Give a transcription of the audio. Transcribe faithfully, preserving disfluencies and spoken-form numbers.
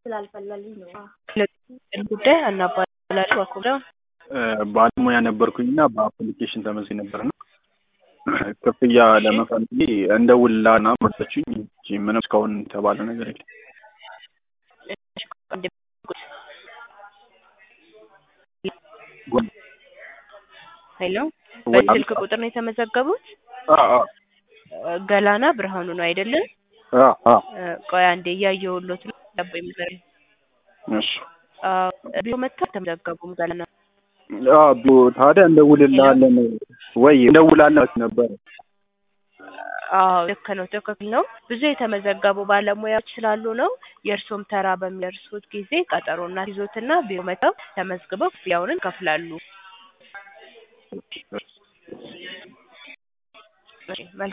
ስላልፈለልኝ ነው ጉዳይ አናባላችሁ አኩላ ባለሙያ ነበርኩኝና በአፕሊኬሽን ተመዝግቤ ነበርና ክፍያ ለመፈለግ እንደውላና መጥተችኝ እንጂ ምንም እስካሁን ተባለ ነገር የለም። ሄሎ በስልክ ቁጥር ነው የተመዘገቡት? አዎ ገላና ብርሃኑ ነው አይደለ? አዎ አዎ ቆይ አንዴ ያየሁሎት ነው ደብይ ምዘር እሺ አዎ ቢሮ መጣ ተመዘገቡም ገላና አዎ ቢሮ ታዲያ እንደውልልሃለን ወይ እንደውላላት ነበር። አዎ ልክ ነው ትክክል ነው። ብዙ የተመዘገቡ ባለሙያዎች ስላሉ ነው የእርሶም ተራ በሚደርሱት ጊዜ ቀጠሮና ይዞትና ቢሮ መጣው ተመዝግበው ያውንን ከፍላሉ።